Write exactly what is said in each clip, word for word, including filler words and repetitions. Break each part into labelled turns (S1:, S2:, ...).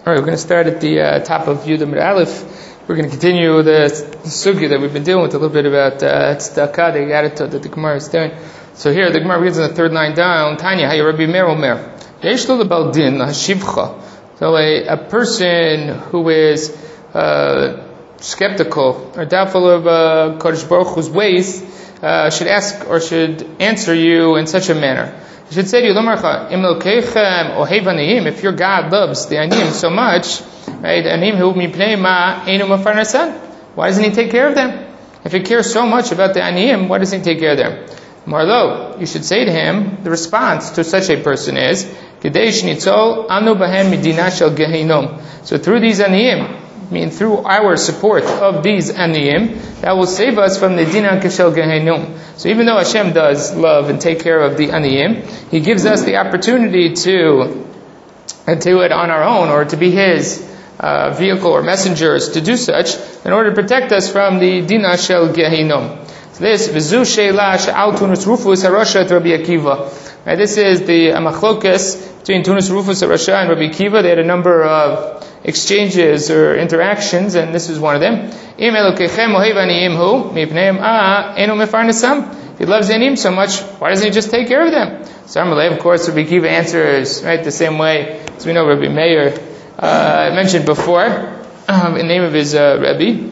S1: All right, we're going to start at the uh, top of Yud Amud Aleph. We're going to continue the, the sugya that we've been dealing with a little bit about uh, tzedakah, the attitude that the Gemara is doing. So here, the Gemara reads in the third line down, Tanya, Hay Rabbi Meir Omer, Yesh lo lebal din hashivcha. So a, a person who is uh, skeptical or doubtful of uh, Kodesh Baruch Hu's ways uh, should ask or should answer you in such a manner. You should say to you, if your God loves the aniyim so much, right? Why doesn't He take care of them? If He cares so much about the aniyim, why doesn't He take care of them? Marlo, you should say to him, the response to such a person is, so through these aniyim, I mean through our support of these aniyim, that will save us from the dinan keshel gehinnom. So even though Hashem does love and take care of the aniyim, He gives us the opportunity to uh, do it on our own, or to be His uh, vehicle or messengers to do such, in order to protect us from the dinan shel gehinnom. So this v'zu sheila she'al Tunus Rufus harasha et Rabbi Akiva. Right, this is the uh, machlokas between Tunus Rufus harasha and Rabbi Akiva. They had a number of exchanges or interactions, and this is one of them. If He loves aniyim so much, why doesn't He just take care of them? So Amalei, of course, Rabbi Akiva answers right the same way as we know Rabbi Meir uh, mentioned before, um, in the name of his uh, Rebbe.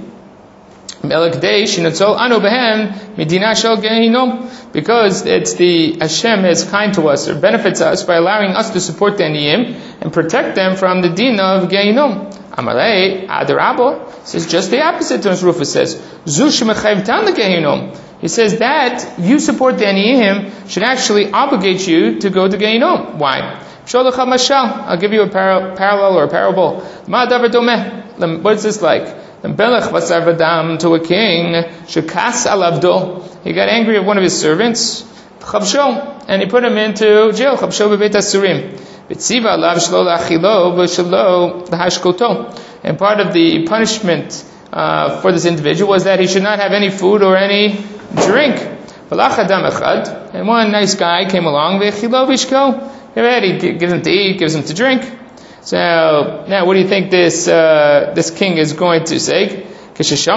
S1: Because it's the Hashem is kind to us or benefits us by allowing us to support the aniyim and protect them from the din of Gehinom. Amalei Adarabo says just the opposite. Tunus Rufus says Zu shemechayvtan leGehinom. He says that you support the aniyim should actually obligate you to go to Gehinom. Why? I'll give you a par- parallel or a parable. What is this like? To a king, shekas alavdo. He got angry at one of his servants, chavsho, and he put him into jail. Chavsho bebeit asurim. V'tziva alav shlo la'achilo v'shlo l'hashkoto. And part of the punishment uh, for this individual was that he should not have any food or any drink. V'lach adam echad. And one nice guy came along. V'chilo v'shko. He gives him to eat, gives him to drink. So now, what do you think this uh, this king is going to say? When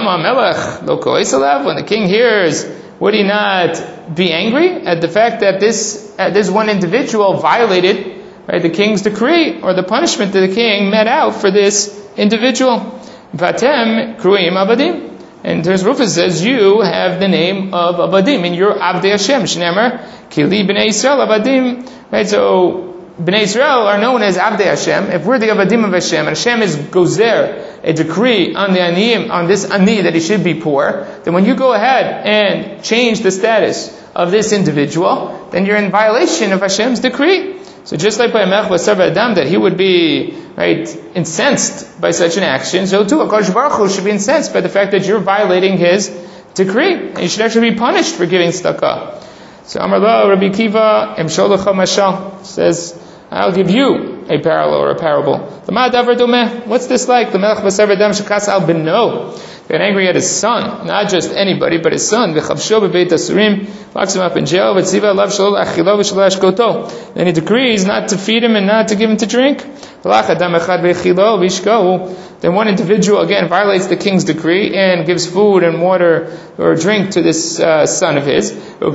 S1: the king hears, would he not be angry at the fact that this uh, this one individual violated right, the king's decree or the punishment that the king met out for this individual? Vatem kruim abadim. And Tunus Rufus says, you have the name of abadim, and you're Avdei Hashem. Shneimar kili b'nei Yisrael abadim. Right, so Bnei Israel are known as Avdei Hashem. If we're the Avadim of Hashem, and Hashem is gozer, a decree on the aniyim, on this ani that he should be poor, then when you go ahead and change the status of this individual, then you're in violation of Hashem's decree. So just like by Melech Basar Adam, that he would be right incensed by such an action, so too HaKadosh Baruch Hu should be incensed by the fact that you're violating His decree, and you should actually be punished for giving tzedakah. So Amar lo Rabbi Akiva Emshol lecha mashal says, I'll give you a parallel or a parable. What's this like? The Melech Basar V'Dam shekas al beno. Got angry at his son, not just anybody, but his son. V'chavsho bebeit asurim, locks him up in jail. V'tziva alav shelo achilo v'shelo hashkoto. Then he decrees not to feed him and not to give him to drink. V'lach adam echad v'chilo v'ishko. Then one individual again violates the king's decree and gives food and water or drink to this uh, son of his. When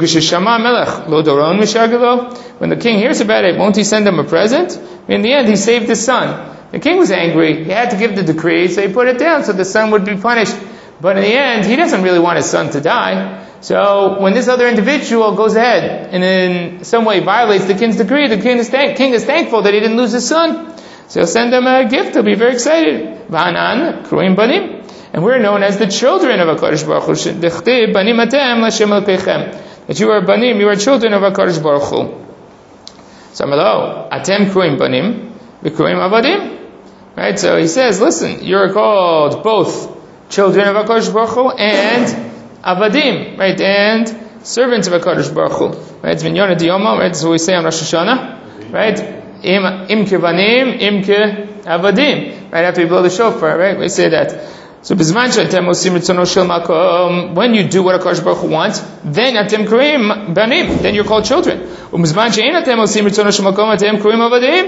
S1: the king hears about it, won't he send him a present? In the end, he saved his son. The king was angry. He had to give the decree, so he put it down so the son would be punished. But in the end, he doesn't really want his son to die. So when this other individual goes ahead and in some way violates the king's decree, the king is, thank- king is thankful that he didn't lose his son. So he'll send him a gift. He'll be very excited. V'hanan kruim banim. And we're known as the children of HaKadosh Baruch Hu. D'chtib banim atem l'Hashem Elokechem. That you are banim, you are children of HaKadosh Baruch Hu. So amalo, atem kruim banim, v'kruim avadim. Right, so he says, listen, you're called both children of HaKadosh Baruch Hu and avadim, right, and servants of HaKadosh Baruch Hu. Right, it's Minyona Diyoma, right, that's what we say on Rosh Hashanah, right, im, im kevanim, im ke avadim, right, after you blow the shofar, right, we say that. So bizman she'atem osim ritzono shel makom, when you do what HaKadosh Baruch Hu wants, then atem kruim banim, then you're called children. Ubizman she'ein atem osim ritzono shel makom, atem kruim avadim.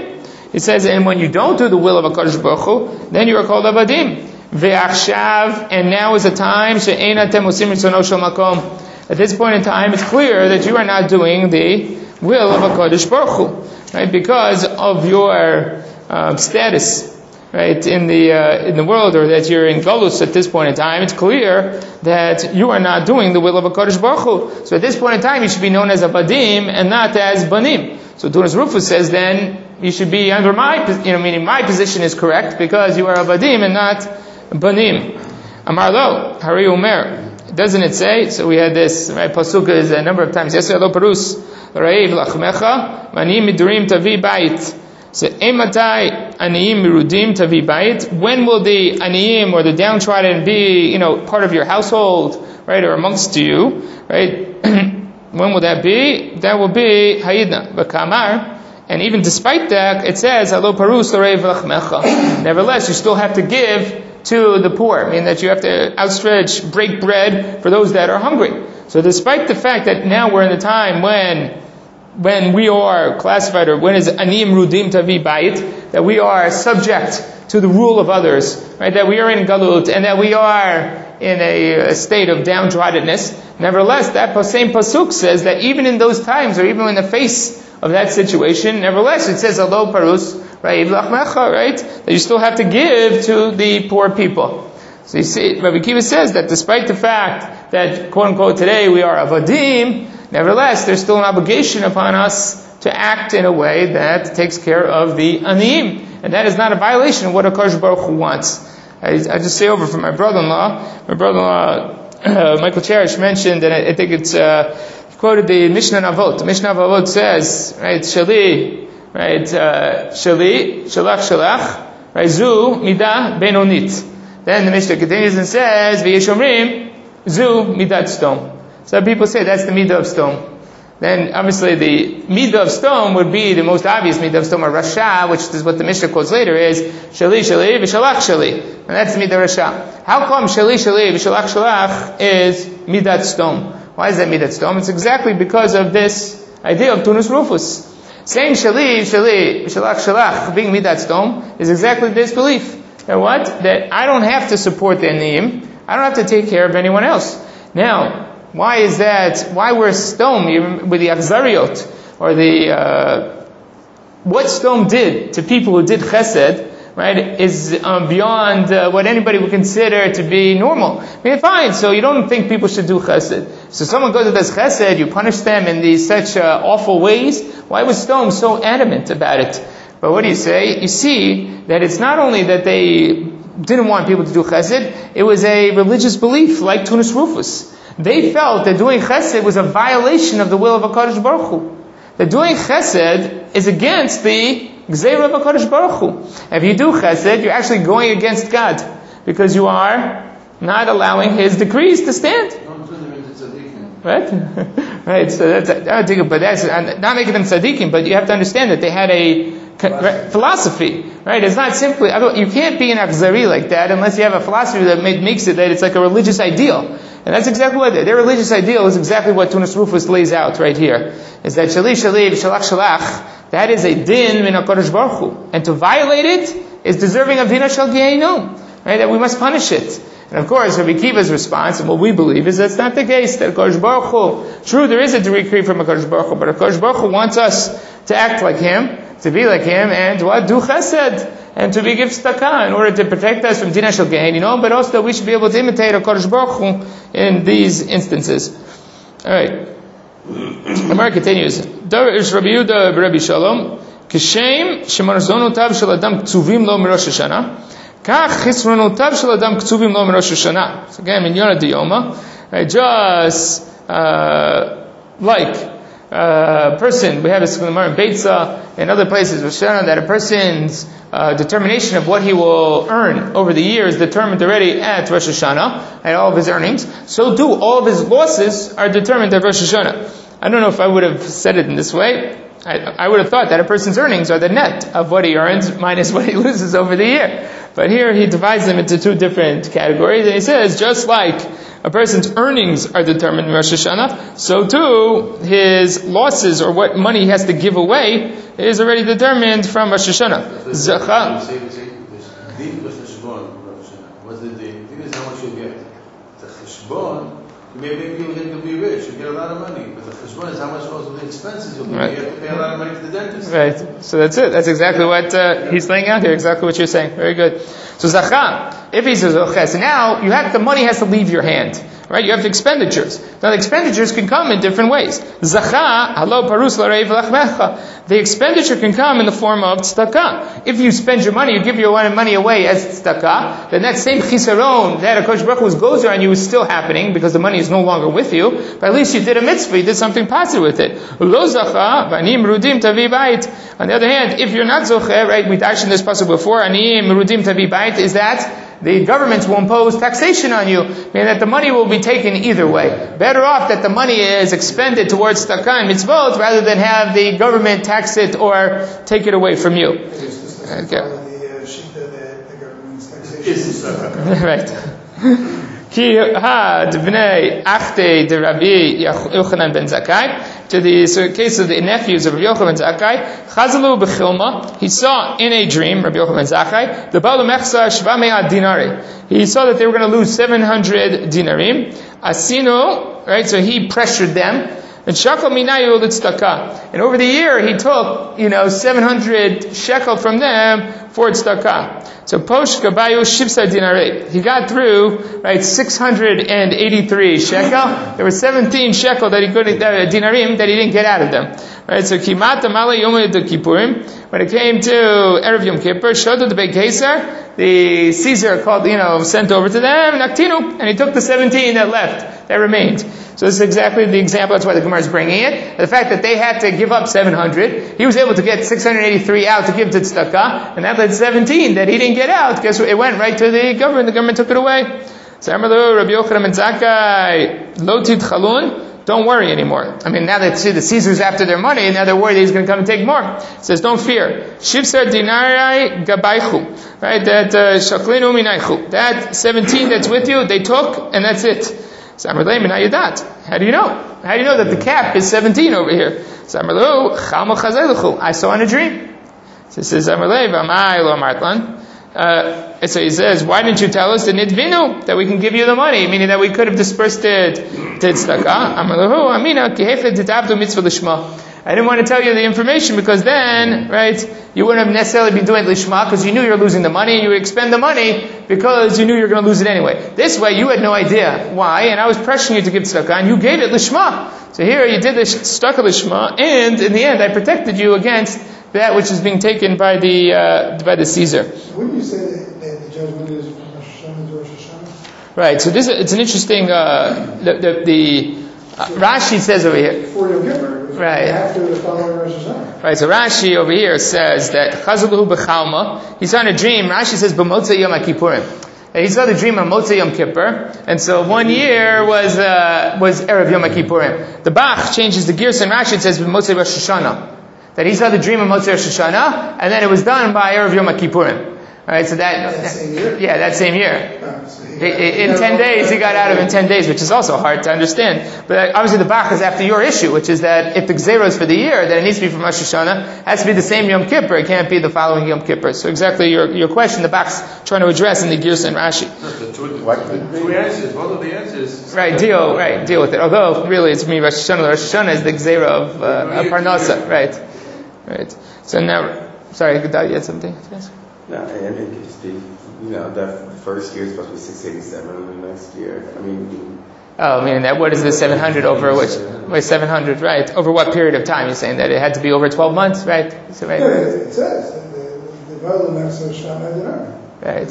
S1: It says, and when you don't do the will of HaKadosh Baruch Hu, then you are called Avadim. Ve'achshav, and now is the time, she'ein atem osim ritzono shel makom. At this point in time, it's clear that you are not doing the will of HaKadosh Baruch Hu, right? Because of your um, status, right, in the uh, in the world, or that you're in Galus at this point in time, it's clear that you are not doing the will of HaKadosh Baruch Hu. So at this point in time, you should be known as Avadim and not as Banim. So Tunas Rufus says then, you should be under my, you know, meaning my position is correct, because you are Avadim and not Banim. Amar lo, Hari Umer. Doesn't it say? So we had this, right? Pasuk is a number of times. Yaseh lo parus, Reiv lachmecha, Manim midurim tavi bayit. So, Ematai aniyim mirudim tavi bayit. When will the aniyim, or the downtrodden, be, you know, part of your household, right, or amongst you, right? When will that be? That will be hayidna v'kamar. And even despite that, it says alo parus l'reiv lachmecha. Nevertheless, you still have to give to the poor, meaning that you have to outstretch, break bread for those that are hungry. So despite the fact that now we're in the time when when we are classified, or when is anim rudim tavi bayit, that we are subject to the rule of others, right, that we are in galut, and that we are in a, a state of downtroddeness, nevertheless, that same pasuk says that even in those times, or even in the face of that situation, nevertheless, it says alo parus, right, right, that you still have to give to the poor people. So you see, Rabbi Akiva says that despite the fact that, quote unquote, today we are avadim, nevertheless, there's still an obligation upon us to act in a way that takes care of the aniyim. And that is not a violation of what HaKadosh Baruch Hu wants. I, I just say over from my brother-in-law, my brother-in-law, uh, Michael Cherish mentioned, and I, I think it's, uh, he quoted the Mishnah Avot. The Mishnah Avot says, right, Shali, right, uh, Shali, Shalach Shalach, right, Zu, Midah, Benonit. Then the Mishnah continues and says, V'yeshomrim, Zu, Midat Stom. So people say that's the Midah of stone. Then obviously the Midah of stone would be the most obvious Midah of stone, or Rasha, which is what the Mishnah quotes later, is Shali Shali v'Shalach Shali. And that's the Midah Rasha. How come Shali Shali v'Shalach Shalach is Midat stone? Why is that Midat stone? It's exactly because of this idea of Tunas Rufus. Saying Shali Shali v'Shalach Shalach being Midat stone is exactly this belief. That what? That I don't have to support the Aniyim. I don't have to take care of anyone else. Now, why is that? Why we're Stom with the Achzariot, or the uh, what Stom did to people who did Chesed, right, is um, beyond uh, what anybody would consider to be normal. I mean, fine. So you don't think people should do Chesed. So someone goes and does Chesed, you punish them in these such uh, awful ways. Why was Stom so adamant about it? But what do you say? You see that it's not only that they didn't want people to do Chesed; it was a religious belief, like Tunas Rufus. They felt that doing chesed was a violation of the will of HaKadosh Baruch Hu. That doing chesed is against the gzeira of HaKadosh Baruch Hu. If you do chesed, you're actually going against God, because you are not allowing His decrees to stand.
S2: Don't turn them into tzaddikim.
S1: Right? Right, so that's, but that's, not making them tzaddikim, but you have to understand that they had a Right, philosophy, right? It's not simply, you can't be an Achzari like that unless you have a philosophy that makes it that it's like a religious ideal. And that's exactly what their religious ideal is exactly what Tunas Rufus lays out right here. Is that Shali Shali Shalach Shalach, that is a din min HaKadosh Baruch Hu. And to violate it is deserving of Dina Shal Gehinom, right? That we must punish it. And of course, Rabbi Akiva's response, and what we believe, is that's not the case. That HaKadosh Baruch Hu, true, there is a decree from HaKadosh Baruch Hu, but HaKadosh Baruch Hu wants us to act like Him, to be like Him, and to what? Do chesed, and to be give tzedakah, in order to protect us from Dina Shel Gehin, you know, but also that we should be able to imitate HaKadosh Baruch Hu in these instances. Alright. The Gemara continues. Darish Rabbi Yehuda Rabbi Shalom, Kishem shemarzonutav shel adam ktuvim lo mirosh Hashanah, kach chisronotav shel adam ktuvim lo mirosh Hashanah. So again, in Yonah Diyoma, right, just uh, like Uh, person, we have this in the Gemara in Beitza, in other places, that a person's uh, determination of what he will earn over the year is determined already at Rosh Hashanah, at all of his earnings. So do all of his losses are determined at Rosh Hashanah. I don't know if I would have said it in this way. I, I would have thought that a person's earnings are the net of what he earns minus what he loses over the year. But here he divides them into two different categories, and he says, just like a person's earnings are determined in Rosh Hashanah, so too his losses or what money he has to give away is already determined from Rosh Hashanah. Zacha.
S2: What's the thing? The thing is how much you'll get. The cheshbon, maybe you'll get to be rich, you'll get a lot of money. But the cheshbon is how much also the expenses you'll get. Right. You have to pay a lot of money to the dentist.
S1: Right. So that's it. That's exactly what uh, he's laying out here. Exactly what you're saying. Very good. So zacha, if he's a zoche, so now you have the money has to leave your hand. Right? You have expenditures. Now the expenditures can come in different ways. Zacha, halo parus l'rei v'lachmecha. The expenditure can come in the form of tzedakah. If you spend your money, you give your money away as tzedakah, then that same chisaron that HaKadosh Baruch Hu's goes on you is still happening because the money is no longer with you. But at least you did a mitzvah, you did something positive with it. Lo zacha, v'anim rudim tavi bait. On the other hand, if you're not zocher, right, we dashed in this passage before, anim rudim tavi bait, is that the government will impose taxation on you, meaning that the money will be taken either way. Better off that the money is expended towards tzedakah and mitzvot rather than have the government tax it or take it away from you. Okay. Right. Ki had bnei achte de Rabbi Yochanan ben Zakkai, to the case of the nephews of Rabbi Yochanan ben Zakkai, Chazalu b'chilma, he saw in a dream, Rabbi Yochanan ben Zakkai, the Baal Mechsa shva me'at dinari. He saw that they were going to lose seven hundred dinarim. Asino, right, so he pressured them. And shakal minayu l'tzedakah. And over the year, he took, you know, seven hundred shekel from them for tzedakah. So posh gabayu shivsa dinarei. He got through, right, six hundred eighty-three shekel. There were seventeen shekel that he couldn't, uh, dinarim that he didn't get out of them. Right, so kimat amala yom kippurim. When it came to Erev Yom Kippur, shodu the Beit Caesar, the Caesar called, you know, sent over to them, naktinu, and he took the seventeen that left, that remained. So this is exactly the example, that's why the Gemara is bringing it. The fact that they had to give up seven hundred, he was able to get six hundred eighty-three out to give to tzedakah, and that led seventeen that he didn't get out. Guess what? It went right to the government, the government took it away. So Amalu, Rabbi Yochanan ben Zakkai, lo tidchalun, don't worry anymore. I mean, now that see the Caesar's after their money, now they're worried he's going to come and take more. It says, don't fear. Shivsar dinarai gabaychu. Right, that shaklinu minaychu. That seventeen that's with you, they took, and that's it. How do you know? How do you know that the cap is seventeen over here? I saw in a dream. So he says, uh, so he says, why didn't you tell us the nidvinu, that we can give you the money, meaning that we could have dispersed it to tzedakah? I didn't want to tell you the information because then, right, you wouldn't have necessarily been doing it lishma because you knew you were losing the money and you would expend the money because you knew you were going to lose it anyway. This way you had no idea why, and I was pressuring you to give tzedakah and you gave it lishma. So here you did this tzedakah lishma, and in the end I protected you against that which is being taken by the uh, by the Caesar.
S3: Wouldn't you say that, that the judgment is from Rosh Hashanah to Rosh Hashanah?
S1: Right. So this it's an interesting. Uh, the the, the uh, Rashi says over here.
S3: Before Yom Kippur.
S1: Right.
S3: After the following Rosh Hashanah.
S1: Right. So Rashi over here says that Chazaluhu b'chalma. He saw in a dream. Rashi says b'motzei Yom Kippurim. He saw the dream of Motzei Yom Kippur, and so one year was uh, was Erev Yom Kippurim. The Bach changes the gears, and Rashi says b'motzei Rosh Hashanah. That he saw the dream of Motzei Rosh Hashanah, and then it was done by Erev Yom Kippurim. Alright, so that,
S3: that same year?
S1: yeah, that same year.
S3: Oh, so
S1: in in ten days, he got out of it in ten days, which is also hard to understand. But obviously the Bach is after your issue, which is that if the Gzera is for the year, then it needs to be from Rosh Hashanah. It has to be the same Yom Kippur. It can't be the following Yom Kippur. So exactly your your question, the Bach's trying to address in the Girsa and Rashi.
S2: The two, the two answers, both of the answers.
S1: Right, deal, right, deal with it. Although, really, it's me, Rosh Hashanah. Rosh Hashanah is the Gzera of uh, Parnasa. Right, right. So now, sorry, Gedal, you had something? Yes?
S4: No, and it could just be, you know, that first year is supposed to be six eighty-seven, and the next year, I mean...
S1: Oh, I mean, that, what is the seven hundred over which? Wait, seven hundred, right. Over what period of time? You're saying that it had to be over twelve months, right? So, right.
S3: Yeah, it says, the Baal Mechsa shva dinar.
S1: Right.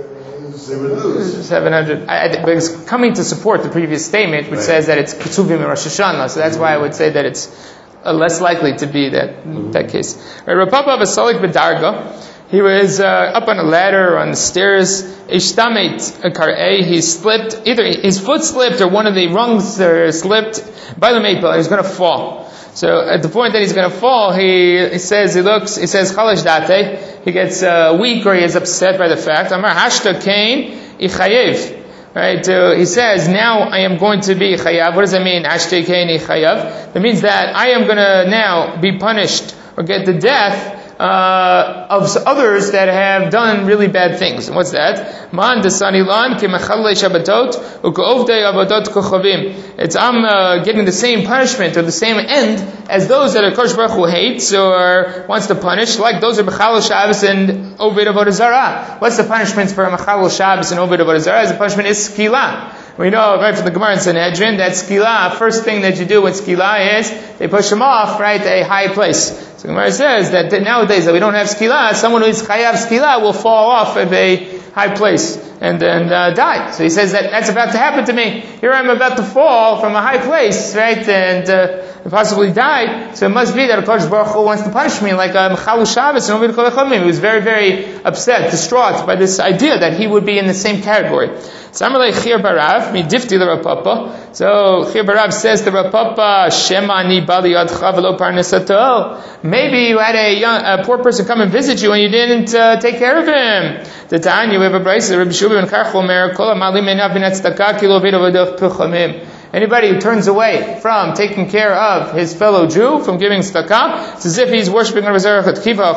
S2: They would lose.
S1: seven hundred. I, I, but it's coming to support the previous statement, which right. says that it's Ketuvim and Rosh Hashanah, so that's mm-hmm. why I would say that it's uh, less likely to be that mm-hmm. that case. Right, Rav Papa of Asalik B'darga, he was uh, up on a ladder or on the stairs. Ishtamet a kar'eh, he slipped, either his foot slipped or one of the rungs uh, slipped. By the maple, he was going to fall. So at the point that he's going to fall, he, he says, he looks, he says, chalash date, he gets uh, weak or he is upset by the fact. Amar hashta kain ichayev. right? Uh, he says, now I am going to be chayav. What does that mean? Ashtekeni chayav. That means that I am going to now be punished or get the death uh, of others that have done really bad things. And what's that? Man desanilan kemechalei shabbatot u'ko'ovdei avadot kochavim. It's I'm uh, getting the same punishment or the same end as those that Akash Baruch Hu hates or wants to punish, like those are Mechalel Shabbos and Oved Avodah Zarah. What's the punishments for Mechalel Shabbos and Oved Avodah Zarah? The punishment is skila. We know right from the Gemara in Sanhedrin that skila, first thing that you do with skila is they push him off, right, to a high place. So the Gemara says that nowadays that we don't have skila, someone who is chayav skila will fall off of a high place and then uh, die. So he says that that's about to happen to me. Here I'm about to fall from a high place, right, and uh, possibly die. So it must be that Akash Baruch Hu wants to punish me like Mechalel Shabbos and Oved Kol. He was very, very upset, distraught by this idea that he would be in the same category. So Chir Barav, mi difti the Rav Papa. So Chir Barav says to Rav Papa, Shema ni bali yadcha v'lo parnesato. Maybe you had a, young, a poor person come and visit you and you didn't uh, take care of him. The Tanya, we have a brayso, Rabbi Shua ben Karchel Mer, Kol ha'malim einav min hatzedakah ki lo oved avodah pichamim. Anybody who turns away from taking care of his fellow Jew, from giving tzedakah, it's as if he's worshipping a Rezerach Kiva,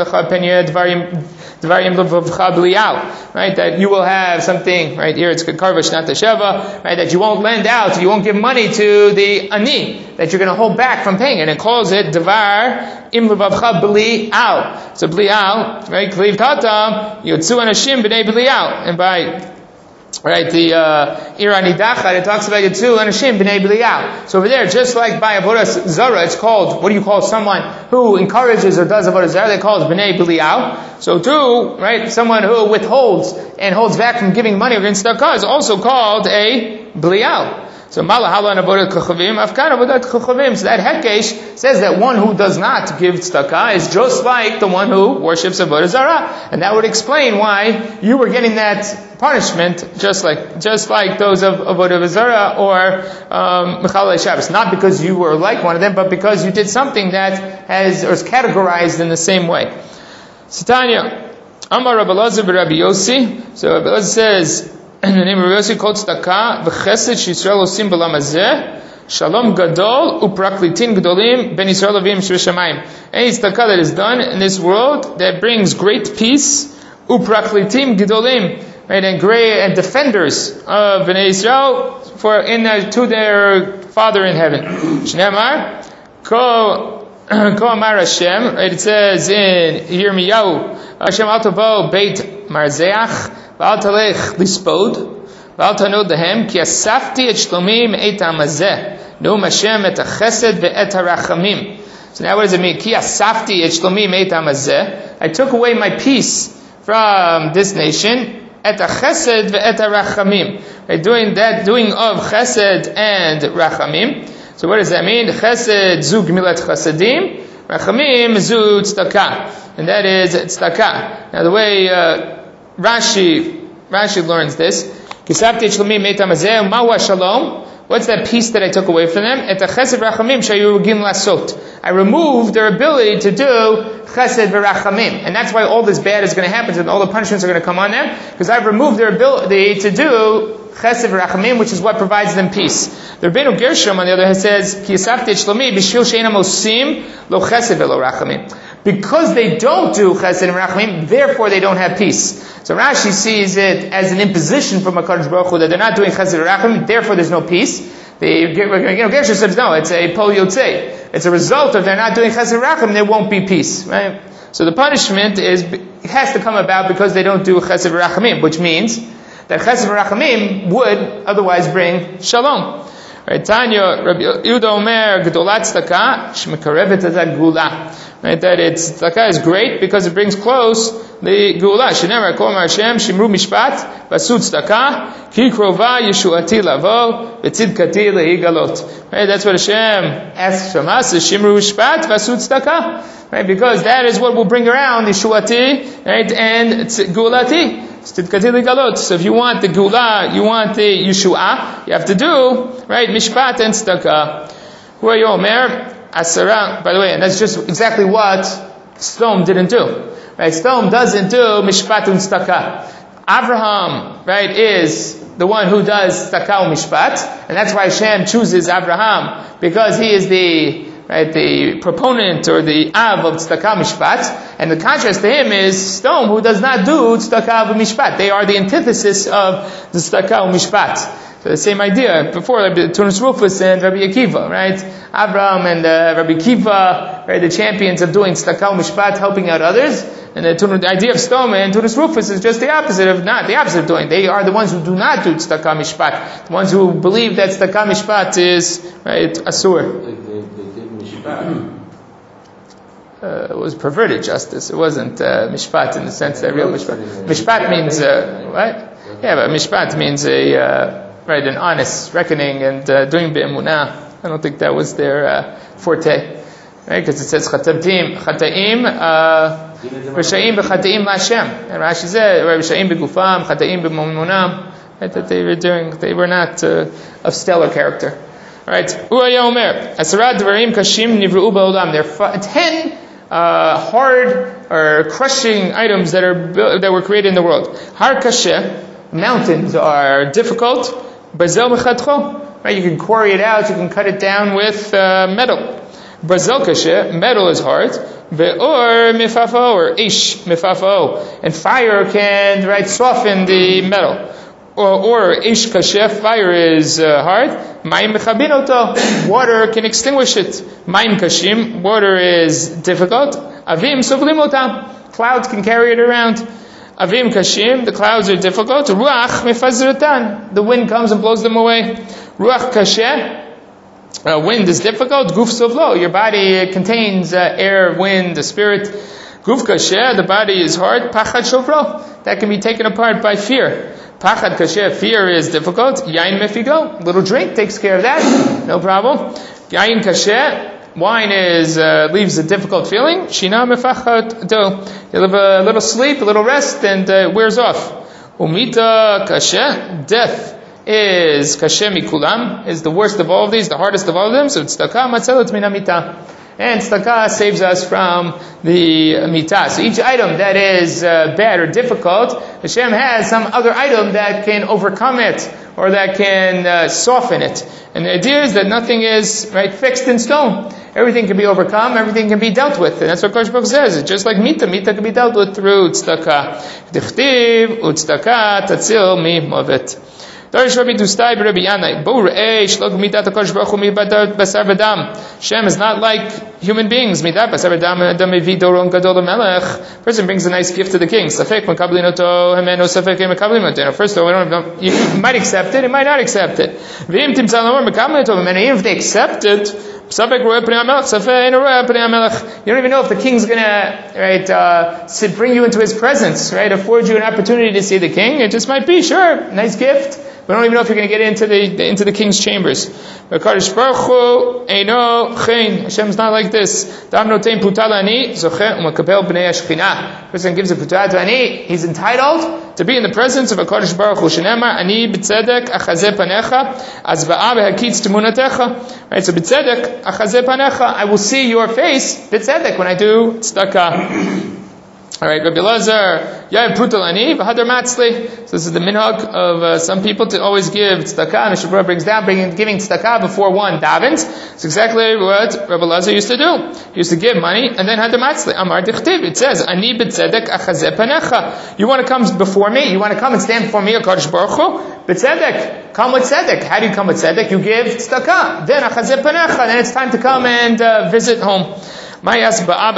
S1: right? That you will have something, right? Here it's Karvash not the Sheva, right? That you won't lend out, you won't give money to the Ani, that you're going to hold back from paying it. And it calls it Devar Im Levavcha Bli Al. So Bli Al, right? Kliv Tatam, Yotzu Anashim B'nei Bli Al. And by right, the uh, Irani Dachar, it talks about Yitzu Anashim B'nei B'liyal. So over there, just like by Avodah Zarah, it's called, what do you call someone who encourages or does Avodah Zarah? They call it B'nei B'liyal. So too, right, someone who withholds and holds back from giving money against tzedakah is also called a B'liyal. So Malahala and Avodat Kochavim, Afkan Avodat Kochavim. So that Hekesh says that one who does not give tzedakah is just like the one who worships Avodah Zarah. And that would explain why you were getting that punishment just like just like those of Avodah Zarah or um, Mechalel Shabbos. Not because you were like one of them, but because you did something that has or is categorized in the same way. Satanya, Amar Rabbi Elazar Rabbi Yossi. So Rabbi Elazar says, in the name of Rabbi Yossi, called tzedakah v'chesed sheYisrael osim b'olam hazeh shalom gadol upraklitin gedolim ben Yisrael avim shv'shamayim. Any tzedakah that is done in this world that brings great peace, upraklitim gedolim, right, and great and defenders of Bnei Yisrael for in uh, to their Father in heaven. Shneimar ko ko amar Hashem. Right, it says in Yirmiyahu, Hashem al tavo beit marzeach. V'al talech lispod, v'al tanod lehem, ki asafti et shlomim et hamazeh, no'um Hashem et hachesed ve'et harachamim. So now what does it mean? Ki asafti et shlomim et hamazeh. I took away my peace from this nation, et hachesed ve'et harachamim. Right, doing that, doing of chesed and rachamim. So what does that mean? Chesed zu gmilat chasedim, rachamim zu tzedakah. And that is tzedakah. Now the way, uh, Rashi, Rashi learns this. Kisavti shlomim meitam hazeh mahu shalom. What's that peace that I took away from them? Et chesed v'rachamim shayu rugim lasot. I removed their ability to do chesed v'rachamim, and that's why all this bad is going to happen. And all the punishments are going to come on them because I've removed their ability to do chesed v'rachamim, which is what provides them peace. The Rabbeinu Gershom, on the other hand, says Kisavti shlomim b'shvil she'enam osim lo chesed v'lo rachamim. Because they don't do chesed and rachamim, therefore they don't have peace. So Rashi sees it as an imposition from HaKadosh Baruch Hu that they're not doing chesed and rachamim, therefore there's no peace. The you know, Gershom says no, it's a pol yotzei. It's a result of they're not doing chesed and rachamim, there won't be peace, right? So the punishment is it has to come about because they don't do chesed and rachamim, which means that chesed and rachamim would otherwise bring shalom. Right? Tanya, Rabbi Yehuda Omer, Gedolat tzedakah shmekarevet et gula. Right, that it's tzedakah is great because it brings close the geula. Shenemar kol Hashem shimru mishpat vasu tzedakah ki krova yeshuati lavo v'tzidkati lehigalot. Right, that's what Hashem asks from us: is shimru mishpat vasu tzedakah. Right, because that is what will bring around yeshuati, right, and geulati. Tzidkati lehigalot. So if you want the geula, you want the yeshua, you have to do right mishpat and tzedakah. Who are you, Omer? Asara, by the way, and that's just exactly what Sdom didn't do. Right? Sdom doesn't do mishpat and tzedakah. Abraham, right, is the one who does tzedakah mishpat, and that's why Hashem chooses Abraham, because he is the right the proponent or the av of tzedakah mishpat, and the contrast to him is Sdom, who does not do tzedakah mishpat. They are the antithesis of the tzedakah mishpat. So the same idea before, like Tunis Rufus and Rabbi Akiva, right? Abraham and uh, Rabbi Akiva, right? The champions of doing tzedakah mishpat, helping out others. And the, the idea of Stoma and Tunis Rufus is just the opposite of not the opposite of doing. They are the ones who do not do tzedakah mishpat, the ones who believe that tzedakah mishpat is right asur.
S4: They, they, they did mishpat.
S1: Uh, it was perverted justice. It wasn't uh, mishpat in the sense that real mishpat. Mishpat means uh, what? Yeah, but mishpat means a uh, right an honest reckoning and uh, doing be'emunah. I don't think that was their uh, forte, right? Because it says chataim chataim. Rishayim b'chataim la'Hashem, and Rashi said, Rishayim b'gufam, chataim b'munam, right? That they were doing, they were not uh, of stellar character. All right. U'aya omer, asarad dvarim kashim nivru'u ba'olam. There are ten uh, hard or crushing items that are that were created in the world. Har kasheh, mountains are difficult. Bazel mechatcho, right? You can quarry it out, you can cut it down with uh, metal. Bazel kasheh, metal is hard. Ve'or mifafo, or ish mifafo, and fire can right soften the metal. Or, or ish kasheh, fire is uh, hard. Mayim mechabinoto, water can extinguish it. Mayim kashim, water is difficult. Avim suvlim otam, clouds can carry it around. Avim kashim, the clouds are difficult. Ruach mifazratan, the wind comes and blows them away. Ruach kasheh, Uh, wind is difficult. Guf sovlo, your body contains uh, air, wind, the spirit. Guf kasheh, the body is hard. Pachad shovro, that can be taken apart by fear. Pachad kasheh, fear is difficult. Yain mefigo, little drink takes care of that, no problem. Yain kasheh, wine is uh, leaves a difficult feeling. Shina mefachad do, you have a little sleep, a little rest, and uh, it wears off. Umita kasheh, death is kashem mikulam, is the worst of all of these, the hardest of all of them. So tzedakah matzelet min hamita, and tzedakah saves us from the mitah. So each item that is uh, bad or difficult, Hashem has some other item that can overcome it or that can uh, soften it. And the idea is that nothing is right fixed in stone. Everything can be overcome, everything can be dealt with. And that's what Kosh Baruch says. It's just like mita. Mita can be dealt with through tzedakah. Dichtiv u'tzedakah tatzil mi movet. Hashem is not like human beings. Person brings a nice gift to the king. First of all, we don't know, you might accept it, you might not accept it. And even if they accept it, you don't even know if the king's gonna right uh, sit, bring you into his presence, right? Afford you an opportunity to see the king. It just might be, sure, nice gift. We don't even know if you're going to get into the into the king's chambers. Hashem is not like this. Person gives a putah to ani, he's entitled to be in the presence of a Kadosh Baruch Hu. Ani b'tzedek achazeh panecha, azba'a behakitz temunatecha. Right, so b'tzedek achazeh panecha, I will see your face b'tzedek when I do tzedakah. All right, Rabbi Elazar, Yair Prutal Ani, V'Hadar Matzli. So this is the minhag of uh, some people to always give tzedakah. Mishnah Berurah brings down, bringing, giving tzedakah before one davens. It's exactly what Rabbi Elazar used to do. He used to give money and then Hadar Matzli. Amar Dichtiv. It says, Ani b'tzedek achazeh panecha. You want to come before me? You want to come and stand before me, a Kadosh Baruch Hu? B'tzedek. Come with tzedek. How do you come with tzedek? You give tzedakah. Then achazeh panecha. Then it's time to come and uh, visit home. What does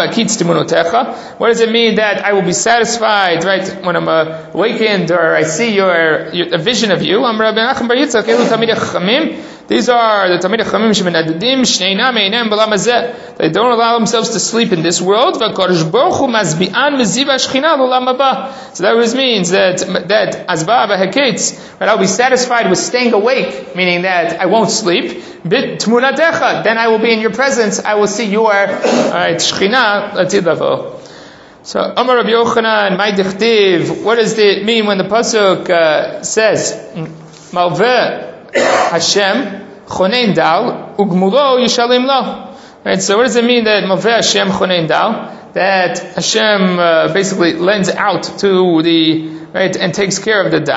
S1: it mean that I will be satisfied, right, when I'm uh, awakened or I see your, your a vision of you? I'm Rabbi Nachman Bar Yitzchak, Elu Talmidei Chachamim. These are the Talmidei Chachamim shemenadadim shneinam einam b'olam hazeh. They don't allow themselves to sleep in this world. V'Kadosh Baruch Hu mazbi'an meziva shechina l'olam haba. So that means that that azba v'haketz, right, I'll be satisfied with staying awake, meaning that I won't sleep. Bit tmunatecha, then I will be in your presence. I will see your Alright, Shechina Latidavo. So, Amar Rabbi Yochanan, my dichtiv, what does it mean when the pasuk uh, says, Malveh Hashem chonein dal ugmulo yishalim lo? Right. So, what does it mean that Malveh Hashem chonein dal? That Hashem uh, basically lends out to the right and takes care of the dal.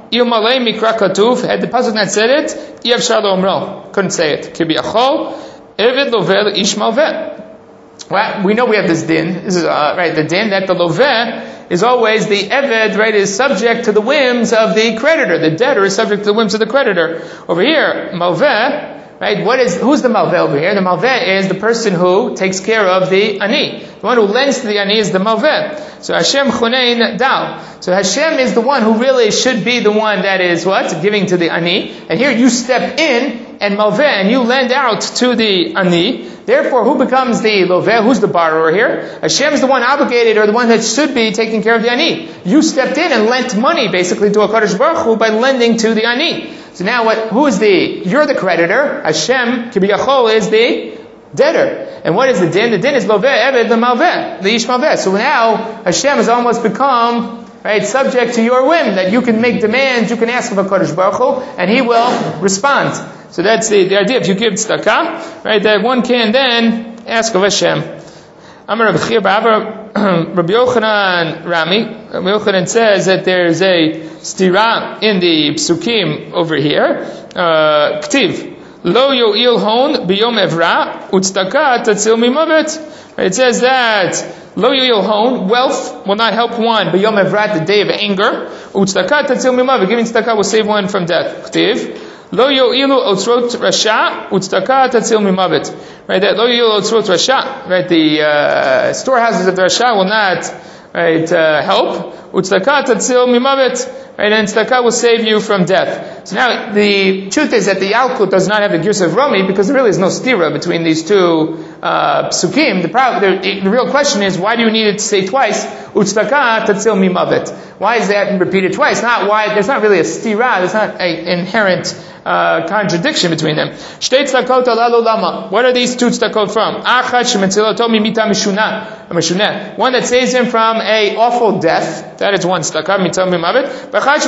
S1: Ilmalei mikra katuv, had the pasuk not said it, Yev Shalom Ro, couldn't say it. Kibi achol, Evid Loveh Ish Malveh. Well, we know we have this din. This is uh, right. The din that the loveh is always the eved, right, is subject to the whims of the creditor. The debtor is subject to the whims of the creditor. Over here, malveh, right? What is who's the malveh over here? The malveh is the person who takes care of the ani. The one who lends to the ani is the malveh. So Hashem chunein dal. So Hashem is the one who really should be the one that is what? Giving to the ani. And here you step in and malveh, and you lend out to the ani. Therefore, who becomes the loveh? Who's the borrower here? Hashem is the one obligated, or the one that should be taking care of the ani. You stepped in and lent money, basically, to HaKadosh Baruch Hu by lending to the ani. So now, what? Who is the? You're the creditor. Hashem, kibiyachol, is the debtor. And what is the din? The din is loveh, eved, the malveh, the ish malveh. So now, Hashem has almost become, right, subject to your whim, that you can make demands, you can ask of HaKadosh Baruch Hu, and He will respond. So that's the, the idea. If you give tzedakah, right, that one can then ask of Hashem. Amar Rabbi Chia B'Avar, Rabbi Yochanan Rami, Rabbi Yochanan says that there's a stira in the psukim over here. Uh, Ktiv, Lo yo'il hon b'yom evra, u'tzedakah tatzil mimavet. It says that Lo yo'il hon, wealth will not help one b'yom evra, the day of anger. U'tzedakah tatzil mimavet, giving tzedakah will save one from death. Ktiv, Lo yo'ilu otzrot rasha, u'tzedakah tatzil mimavet. Right, that lo yo'ilu otzrot rasha, right, the uh, storehouses of the rasha will not, right, uh, help. U'tzedakah tatzil mimavet. Right, and tzedakah will save you from death. So now, the truth is that the Yalkut does not have the Girs of Rami, because there really is no stira between these two uh, psukim. The, problem, the, the real question is, why do you need it to say twice, u'tzedakah tatzil mimavet? Why is that repeated twice? Not why, there's not really a stira, there's not an inherent uh, contradiction between them. Shtei tzedakot alalu lama. What are these two tzedakot from? Achad shemetziloto mimita mishuna, mishuneh. One that saves him from a awful death. That is one tzedakah, mitzah mimavet.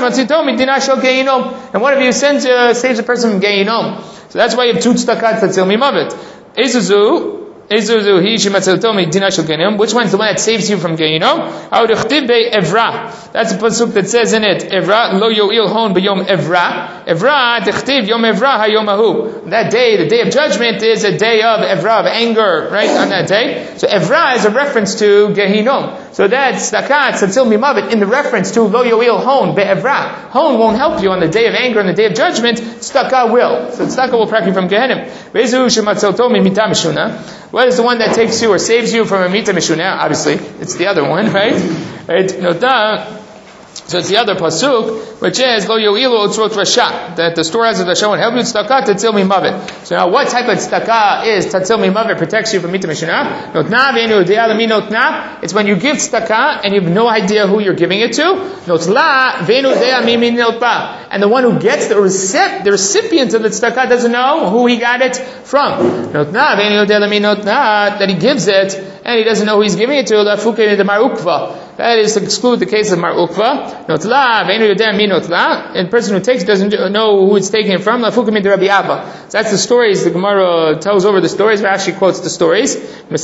S1: And one of you sends, uh, saves a person from Gehinom. So that's why you have two tzedakah tatzil mimavet. Ezuzu, Ezuzu, he shematziltomi dina shel Gehinom. Which one's the one that saves you from Gehinom? Audichtiv be Evra. That's a pasuk that says in it, Evra lo yo'il hon b'yom Evra. Evra dichtiv yom Evra hayom ahu. That day, the day of judgment, is a day of Evra, of anger, right, on that day. So Evra is a reference to Gehinom. So that's tzedakah tatzil mimavet in the reference to lo yo'il hon be'evra. Hon won't help you on the day of anger and the day of judgment. Tzedakah will. So tzedakah will protect you from Gehenim. Ve'zu shematzilto mimita mishuna. What is the one that takes you or saves you from a mita mishuna? Obviously, it's the other one, right? Right? Nota. So it's the other pasuk, which is lo yo'ilu otzrot rasha, that the storehouses of Rasha won't help you. Tzedakah tatzil mimavet. So now, what type of tzedakah is tatzil mimavet, protects you from mita mishuna? Notna ve'enu yodea lemi notna. It's when you give tzedakah and you have no idea who you're giving it to. Notla ve'enu yodea mimi notba. And the one who gets the recip, the recipient of the tzedakah doesn't know who he got it from. Notna ve'enu yodea lemi notna, that he gives it and he doesn't know who he's giving it to. Lafuke de marukva. That is to exclude the case of Mar Ukva. Notla, ve'enu yodea mi notla. And the person who takes doesn't know who it's taking it from. Lafukim de Rabbi Abba. So that's the stories. The Gemara tells over the stories. Rashi quotes the stories.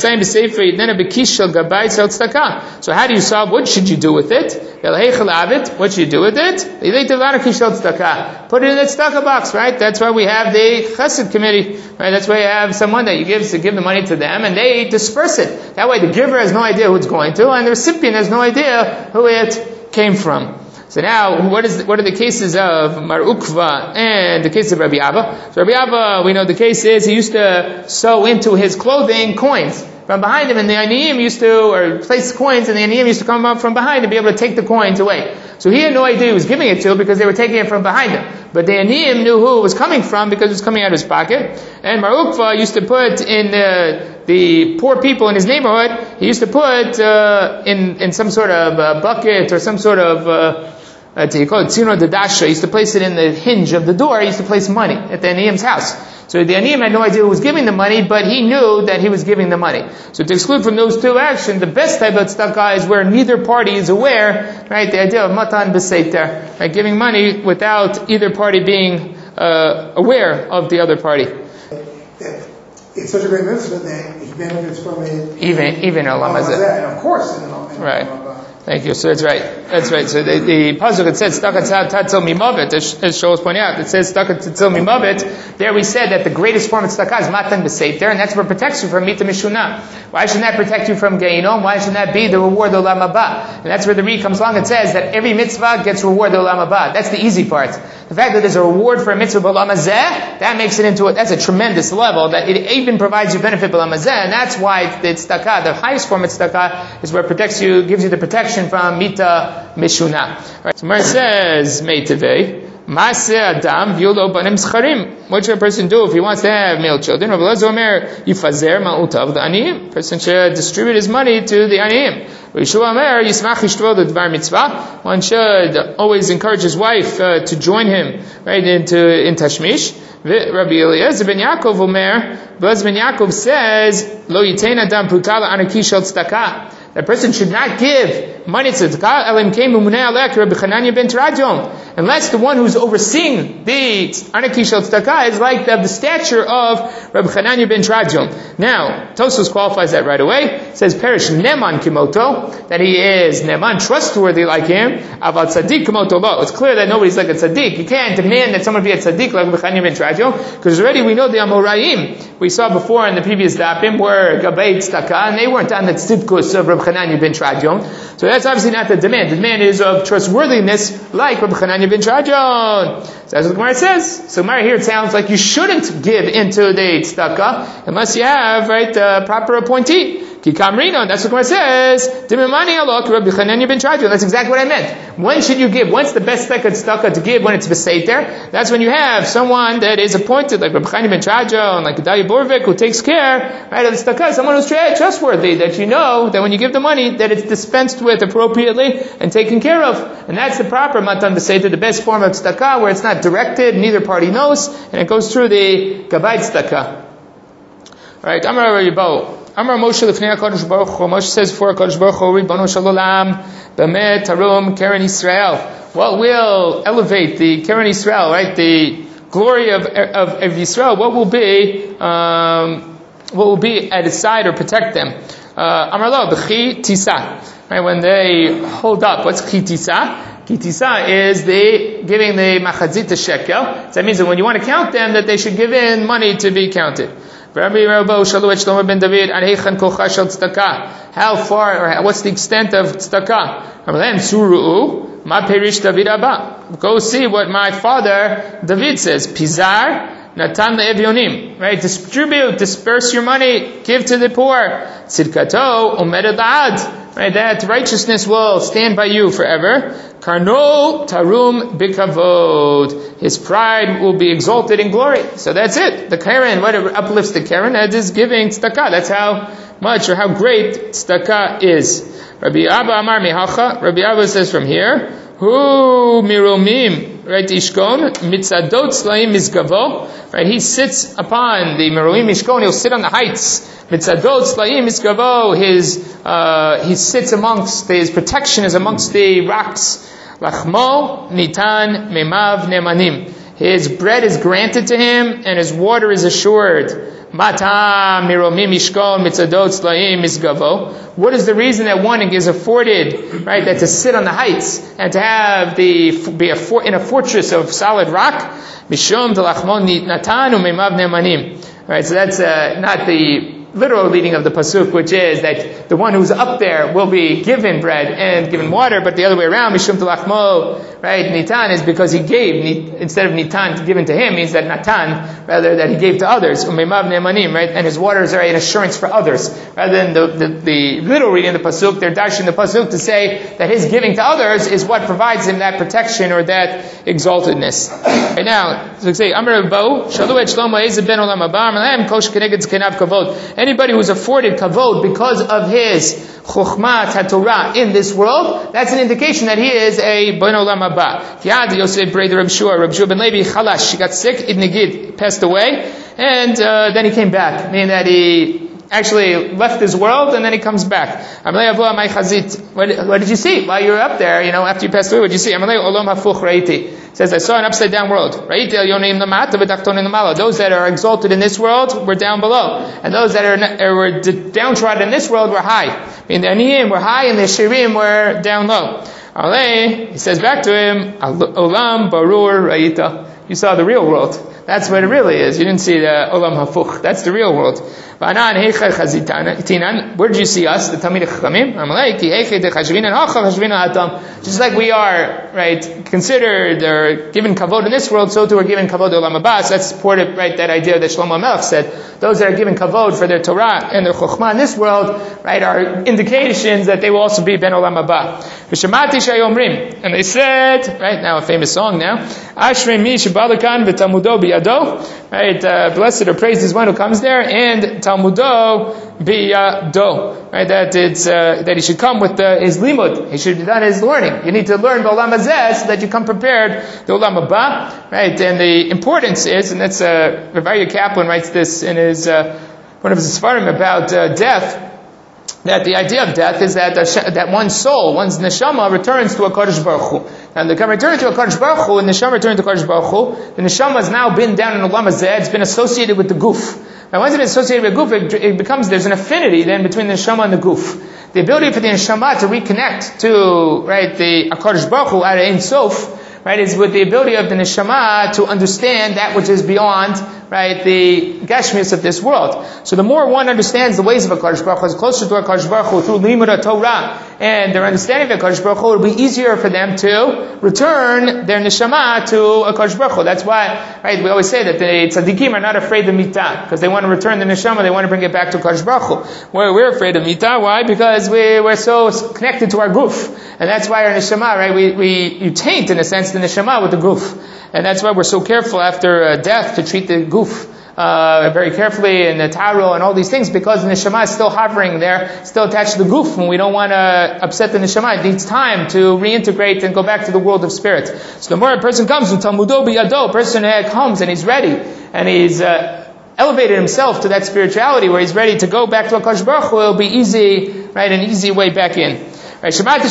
S1: So how do you solve? What should you do with it? What should you do with it? Put it in the tzedakah box, right? That's why we have the chesed committee, right? That's why you have someone that you give to give the money to them, and they disperse it. That way, the giver has no idea who it's going to, and the recipient has no idea who it came from. So now, what is what are the cases of Mar Ukva and the case of Rabbi Abba? So Rabbi Abba, we know the case is he used to sew into his clothing coins from behind him, and the Aniyim used to, or place coins, and the Aniyim used to come up from behind and be able to take the coins away. So he had no idea who was giving it to because they were taking it from behind him. But the Aniyim knew who it was coming from because it was coming out of his pocket. And Mar Ukva used to put in the, the poor people in his neighborhood, he used to put uh, in, in some sort of uh, bucket or some sort of uh, Uh, to call it tzino dedasha. He used to place it in the hinge of the door. He used to place money at the Aniyim's house. So the Aniyim had no idea who was giving the money, but he knew that he was giving the money. So to exclude from those two actions, the best type of tzedakah is where neither party is aware, right? The idea of matan b'seiter, right? Giving money without either party being uh, aware of the other party.
S3: It's such a great mitzvah that it benefits from it.
S1: Even even olam hazeh.
S3: Of course, in, in,
S1: right. Thank you. So that's right. That's right. So the, the pasuk, it says "Staka tatzil mimavet," as Shaul is pointing out. It says "Staka tatzil mimavet." There we said that the greatest form of tzedakah is matan b'seiter, and that's what protects you from mita mishuna. Why shouldn't that protect you from geinom? Why shouldn't that be the reward of olam haba? And that's where the read comes along. It says that every mitzvah gets reward of olam haba. That's the easy part. The fact that there's a reward for a mitzvah b'olam hazeh, that makes it into a, that's a tremendous level. That it even provides you benefit b'olam hazeh, and that's why the tzedakah, the highest form of tzedakah, is where it protects you, gives you the protection from mita mishuna. Right. So Mar says, Meitevei, Maseh Adam v'yulo banim scharim. What should a person do if he wants to have male children? Rav Elazar Omer, Yifazer ma'utav the aniyim. Person should distribute his money to the aniyim. Yeshua Omer, Yismach ishtro the dvar mitzvah. One should always encourage his wife uh, to join him, right, into in tashmish. Rabbi Eliezer ben Yaakov Omer, Eliezer ben Yaakov says, Lo yitein adam putala anaki shel tzedakah. That person should not give money to tzedakah unless the one who's overseeing the anaki shel tzedakah is like the, the stature of Rabbi Chananya ben Trajon. Now, Tosfos qualifies that right away. It says, Perish neman kimoto, that he is neman, trustworthy like him, aval tzaddik kimoto lo. It's clear that nobody's like a tzaddik. You can't demand that someone be a tzaddik like Rabbi Chananya ben Trajon, because already we know the Amoraim, we saw before in the previous dapim, were gabei tzedakah, and they weren't on the tzidkus of Rabbi Chananya ben Trajon. So that's obviously not the demand. The demand is of trustworthiness like Rabbi Chananya ben Trajon. So that's what the Gemara says. So Gemara here, it sounds like you shouldn't give into the tzedakah unless you have, right, the proper appointee. Kikamrino, that's what Gemara says. Dimimani alok Rabbi Chananya ben Trajon. That's exactly what I meant. When should you give? When's the best tzedakah to give? When it's b'seiter. That's when you have someone that is appointed, like Rabbi Chananya ben Trajon, like Gedalia Borvik, who takes care, right, of the tzedakah. Someone who's trustworthy, that you know that when you give the money, that it's dispensed with appropriately and taken care of. And that's the proper matan b'seiter, the best form of tzedakah, where it's not directed, neither party knows, and it goes through the gabbai tzedakah. Right, Amar Yibao. Amar Moshe Lefnei HaKadosh Baruch Hu. Moshe says for HaKadosh Baruch Hu, Ribono Shel Olam, B'meh Tarum Keren Yisrael. What will elevate the Keren Yisrael, right? The glory of of, of Yisrael. What will be um, what will be at its side or protect them? Amar Lo B'chi Tisa. Right, when they hold up. What's Chi Tisa? Chi Tisa is the giving the machazit to shekel. So that means that when you want to count them, that they should give in money to be counted. How far, or what's the extent of tzedakah? Go see what my father David says. Pizar natan le'evyonim. Right? Distribute, disperse your money, give to the poor. Tzidkato omedet la'ad. Right? That righteousness will stand by you forever. Karno tarum bikavod. His pride will be exalted in glory. So that's it. The Karen, what uplifts the Karen, that is giving tzedakah. That's how much or how great tzedakah is. Rabbi Abba Amar Mihacha. Rabbi Abba says from here, Hu miromim, right? Ishkon mitzadot slaim misgavo. Right? He sits upon the miromim ishkon. He'll sit on the heights. Mitzadot slaim misgavo. His uh, he sits amongst his protection is amongst the rocks. Lachmo nitan memav nemanim. His bread is granted to him, and his water is assured. Mata miromim ishkon mitzadot slaim misgavo. What is the reason that one is afforded, right, that to sit on the heights and to have the be a for, in a fortress of solid rock? Mishom delachmo natan umemav nemanim. Right, so that's uh, not the literal reading of the pasuk, which is that the one who's up there will be given bread and given water, but the other way around, mishum telachmo, right, nitan is because he gave, instead of nitan given to him, means that natan, rather that he gave to others, umemav nemanim, right, and his waters are an assurance for others, rather than the, the, the literal reading of the pasuk, they're dashing the pasuk to say that his giving to others is what provides him that protection or that exaltedness. Right now, so we say, Amar Bo, Shalu et Shlomo Ezeb ben Olam Haba, Malahem Kosh Keneged Zkenav Kavod. Anybody who's afforded kavod because of his chokhmat haTorah in this world, that's an indication that he is a ben olam haba. Yad Yosef Breder Reb Shua, Reb Shua ben Levi Chalash. He got sick, Ibn Gid passed away, and uh, then he came back. Meaning that he, actually left this world and then he comes back. What, what did you see while you were up there? You know, after you passed away, what did you see? It says, I saw an upside down world. Those that are exalted in this world were down below, and those that are were downtrodden in this world were high. I mean, the Aniyim were high and the Shirim were down low. He says back to him, Olam Barur Ra'ita. You saw the real world. That's what it really is. You didn't see the Olam Hafuch. That's the real world. Where did you see us? The Talmidei Chachamim? Just like we are, right, considered or given kavod in this world, so too are given kavod Olam Haba. So that's supported, right, that idea that Shlomo Melech said. Those that are given kavod for their Torah and their Chokhmah in this world, right, are indications that they will also be Ben Olam Haba. And they said, right, now a famous song now, Ashrei mi shebalakan v'talmudo biyado, right, uh, blessed or praised is one who comes there, and talmudo biyado, right, that it's, uh, that he should come with uh, his limud, he should have done his learning. You need to learn b'olam hazeh so that you come prepared the olam haba, right, and the importance is, and that's, uh, Rav Aryeh Kaplan writes this in his, uh, one of his sefarim about uh, death, that the idea of death is that uh, that one's soul, one's neshama returns to a Kadosh Baruch Hu. And the return to a Kadosh Baruch Hu, and the neshama returning to Kadosh Baruch Hu, the neshama has now been down in Olam Hazeh, it's been associated with the guf. Now once it's associated with the guf, it, it becomes, there's an affinity then between the neshama and the guf. The ability for the neshama to reconnect to, right, the Kadosh Baruch Hu out of Ein Sof, right, is with the ability of the neshama to understand that which is beyond, right, the gashmius of this world. So the more one understands the ways of a Kadosh Baruch Hu, is closer to a Kadosh Baruch Hu through Limud Torah and their understanding of a Kadosh Baruch Hu, it will be easier for them to return their neshama to a Kadosh Baruch Hu. That's why, right, we always say that the tzaddikim are not afraid of mitah, because they want to return the neshama, they want to bring it back to Kadosh Baruch Hu. We're, we're afraid of mitah. Why? Because we, we're so connected to our guf. And that's why our neshama, right, we, we, you taint, in a sense, the neshama with the guf. And that's why we're so careful after uh, death to treat the guf uh, very carefully, and the taro and all these things, because the neshama is still hovering there, still attached to the guf, and we don't want to upset the neshama. It needs time to reintegrate and go back to the world of spirit. So the more a person comes, talmudo biyado, a person uh, comes and he's ready, and he's uh, elevated himself to that spirituality where he's ready to go back to a Kadosh Baruch Hu, it'll be easy, right, an easy way back in. I heard that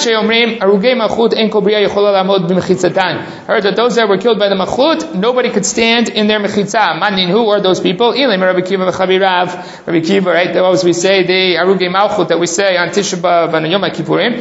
S1: those that were killed by the Machlut, nobody could stand in their Mechitzah. Manin, who are those people? Rabbi Kiva, Rabbi Kiva, right? As we say, the Arugei Malchut that we say on Tisha B'Av and Yom Kippurim.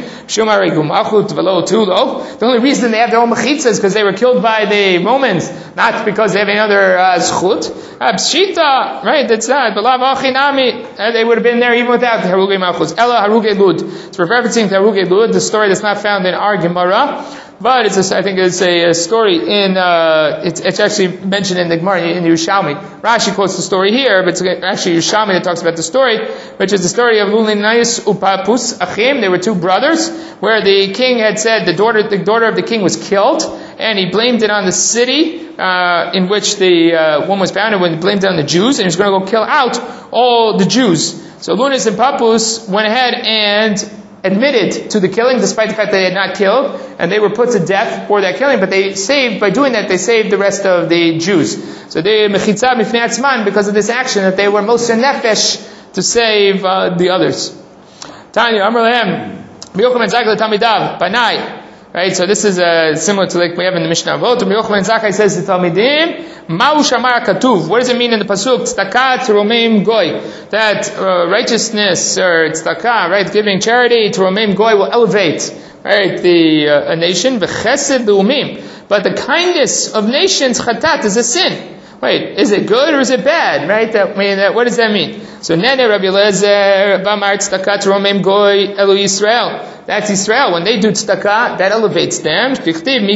S1: The only reason they have their own Mechitzah is because they were killed by the Romans, not because they have any other uh, Zchut. Pshita, right? That's not. They would have been there even without the Arugei Malchut. Ella Arugei Lud. It's referencing to Arugei Lud, the story that's not found in our Gemara, but it's a, I think it's a, a story in, uh, it's, it's actually mentioned in the Gemara, in Yerushalmi. Rashi quotes the story here, but it's actually Yerushalmi that talks about the story, which is the story of Lulinais Upapus Achim. They were two brothers, where the king had said the daughter, the daughter of the king was killed, and he blamed it on the city, uh, in which the, uh, one was found, and he blamed it on the Jews, and he was going to go kill out all the Jews. So Lunis and Papus went ahead and admitted to the killing, despite the fact that they had not killed, and they were put to death for that killing, but they saved, by doing that, they saved the rest of the Jews. So they mechitzah b'fnei atzman, because of this action, that they were moser nefesh to save uh, the others. Tanya, Amar lehem, b'yocham enzak l'tamidav, banai. Right, so this is uh, similar to like we have in the Mishnah Avot. Rabbi Yochanan Zakkai says to Talmidim, Ma'u shamar katuv. What does it mean in the pasuk? Tzedakah to romeim goy. That uh, righteousness or tzedakah, right, giving charity to romeim goy will elevate, right, the uh, a nation. V'chesed l'umim. But the kindness of nations, chatat, is a sin. Wait, is it good or is it bad? Right? That, I mean, that, what does that mean? So, Nene Rabbi Eliezer, Bamar tzedakah to romeim goy elu Yisrael. That's Israel. When they do tzedakah, that elevates them. So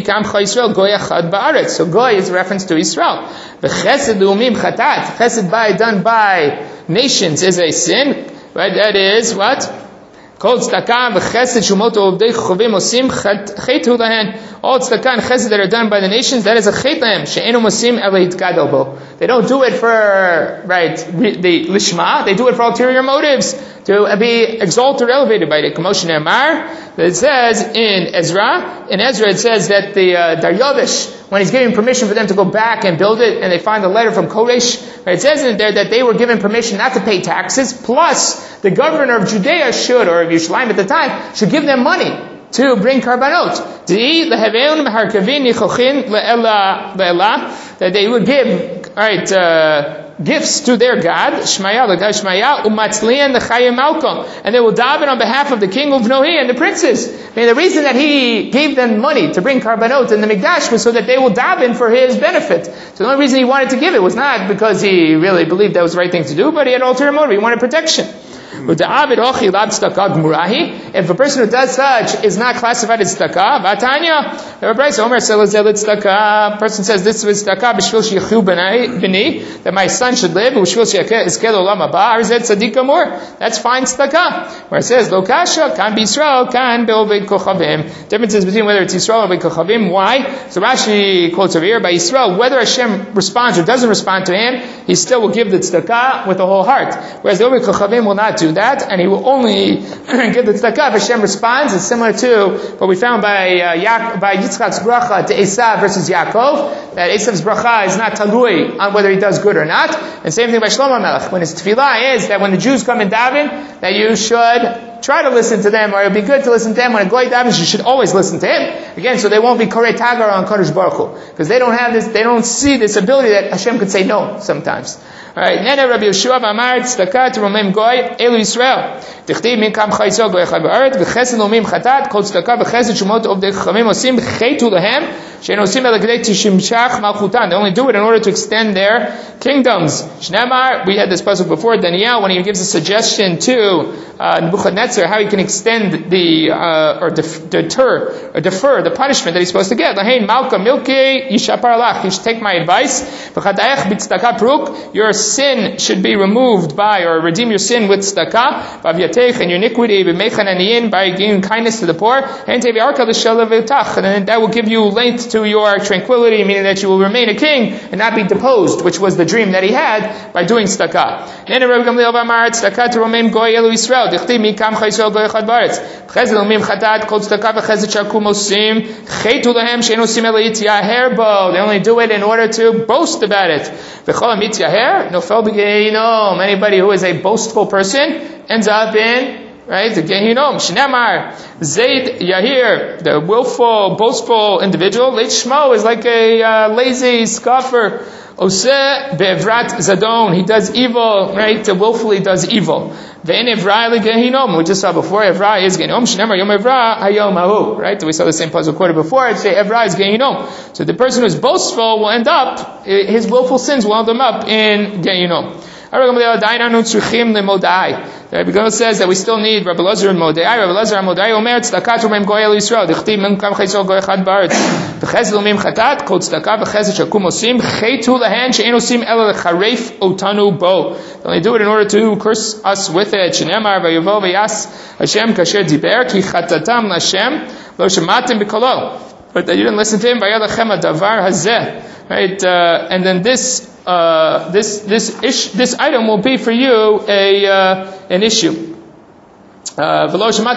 S1: goy is a reference to Israel. Chesed done by nations is a sin. Right? That is what? Kol tzedakah v'chesed shumot ovdei chovim osim chetu lahen. All tzedakah and chesed that are done by the nations, that is a chet lahem. She'enu osim ela yitgadol bo. They don't do it for, right, the lishma. They do it for ulterior motives, to be exalted or elevated by it. K'moshe ne'amar, that it says in Ezra, in Ezra it says that the uh, Daryavish, when he's giving permission for them to go back and build it, and they find a letter from Koresh, right, it says in there that they were given permission not to pay taxes, plus the governor of Judea should, or of Yerushalayim at the time, should give them money to bring karbanot. That they would give, right, uh, gifts to their God, Shmaya, the God Shmaya, Umatzlian, the Chayim Malcolm, and they will daven on behalf of the king of Nohi and the princes. I mean, the reason that he gave them money to bring karbanot in the Mikdash was so that they will daven for his benefit. So the only reason he wanted to give it was not because he really believed that was the right thing to do, but he had ulterior motive. He wanted protection. If a person who does such is not classified as tzedakah, a person says this is tzedakah that my son should live, that's fine tzedakah. Where it says lo kasha kan b'Yisrael kan be'oved kochavim. Differences between whether it's Yisrael or kochavim. Why? So Rashi quotes over here by Yisrael, whether Hashem responds or doesn't respond to him, he still will give the tzedakah with the whole heart. Whereas the oved kochavim will not do that, and he will only give the tzedakah if Hashem responds. It's similar to what we found by uh, Ya- by Yitzchak's bracha to Esav versus Yaakov, that Esav's bracha is not talui on whether he does good or not. And same thing by Shlomo Melech, when his tefillah is that when the Jews come and daven, that you should try to listen to them, or it would be good to listen to them. When a goy davens, you should always listen to him. Again, so they won't be korei tagar on Kadosh Baruch Hu, because they don't have this, they don't see this ability that Hashem could say no sometimes. Alright, Nene Rabbi Yeshua Amar tzedakah terumim goy elu Yisrael. Tichtiv min kam chayisol goy echad ba'aret v'chesed lomim chatat kol tzedakah v'chesed shumot ovdei chachamim osim chetu lehem she'en osim ela kedei tishimshach malchutan. They only do it in order to extend their kingdoms. Shneimar, we had this pasuk before, Daniel, when he gives a suggestion to uh, Nebuchadnezzar how he can extend the uh, or def- deter or defer the punishment that he's supposed to get. Lahein malka milke yishapar lach. You should take my advice. V'chadaech b'tzedakah pruk. Your sin should be removed by, or redeem your sin with tzedakah. V'avyatech, and your iniquity b'mechan aniyin, by giving kindness to the poor. And teviarka l'shel v'tach, and then that will give you length to your tranquility, meaning that you will remain a king and not be deposed, which was the dream that he had by doing tzedakah. Then Rabbi Gamliel Amar tzedakah terumim goy elu Yisrael. Dichtiv mikam chayisrael goy echad baretz. Chesed lomim chatat kol tzedakah v'chesed shakum osim chetu lehem she'en osim ela yityaher bo. They only do it in order to boast about it. V'chol mityaher nofel b'gehinom. Anybody who is a boastful person ends up in, right, the Gehinom. Shnemar, Zayd Yahir, the willful, boastful individual. Leit Shmo is like a uh, lazy scoffer. Oseh be'evrat zadon, he does evil, right? Willfully does evil. Ve'en evra le Gehinom. We just saw before, evra is Gehinom. Shnemar yom evra hayom ahu, right? We saw the same puzzle quoted before. It say evra is Gehinom. So the person who is boastful will end up, his willful sins will end him up in Gehinom. The Rebbe says that we still need Rabbi Lazar and Modai. Rabbi Lazar and Modai omer tzedakah terumim goy elu Yisrael. Dichtiv min kam chayisol goy echad ba'aretz. V'chesed lomim chatat kol tzedakah v'chesed shakum osim chetu lahen she'en osim ela lecharef otanu bo. They only do it in order to curse us with it. Shneimar v'yavo v'yas Hashem kasher diber ki chatatam l'Hashem lo shematim b'kolo. But that you didn't listen to him. V'yalachem hadavar hazeh. Right, uh, and then this uh, this this ish, this item will be for you a uh, an issue. Uh,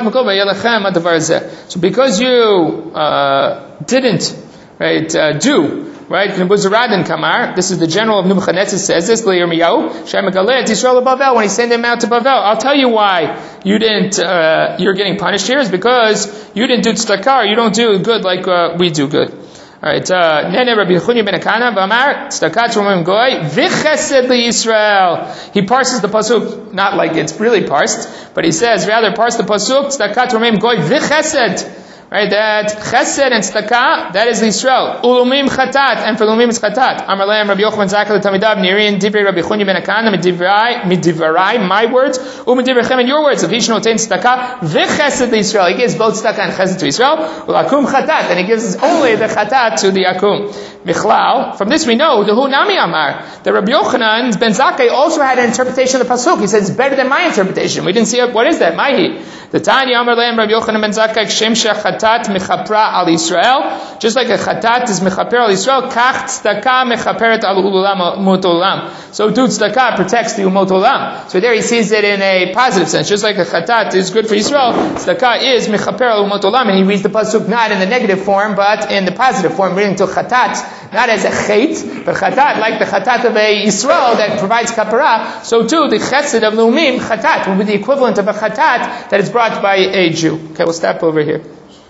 S1: so because you uh, didn't, right, uh, do, right, this is the general of Nebuchadnezzar says this, when he sent him out to Bavel. I'll tell you why you didn't, uh, you're getting punished here, is because you didn't do tzedakah, you don't do good like uh, we do good. Alright, uh, Nene Rabbi Yechuni ben Akana, V'amar, tzedakah terumim goy, v'chesed liYisrael. He parses the pasuk, not like it's really parsed, but he says, rather parse the pasuk, tzedakah terumim goy, v'chesed. right? That chesed and tzedakah, that is Yisrael. Ulumim chatat, and for lumim it's chatat. Amar lehem Rabbi Yochanan Zakei l'Talmidav Nirin divrei Rabbi Chunya ben Akana midivrai midivrai my words umidivrechem and your words. Of Yishno tein tzedakah v'chesed Yisrael. He gives both tzedakah and chesed to Yisrael. Ulakum chatat, and he gives only the chatat to the akum. Michlal. From this we know the Hu Nami Amar that Rabbi Yochanan ben Zakei also had an interpretation of the pasuk. He said it's better than my interpretation. We didn't see it. What is that? Mahi. The Tanya Amar lehem Rabbi Yochanan ben Zakei kshem shechatat mechapra al Yisrael. Just like a chatat is mechaper al Yisrael, kach tzedakah mechaperet al ulam umot olam. So too tzedakah protects the umot olam. So there he sees it in a positive sense. Just like a chatat is good for Yisrael, tzedakah is mechaper al umot olam, and he reads the pasuk not in the negative form but in the positive form, reading to chatat not as a chait, but chatat like the chatat of a Yisrael that provides kapara. So too the chesed of lumim chatat will be the equivalent of a chatat that is brought by a Jew. Okay, we'll stop over here.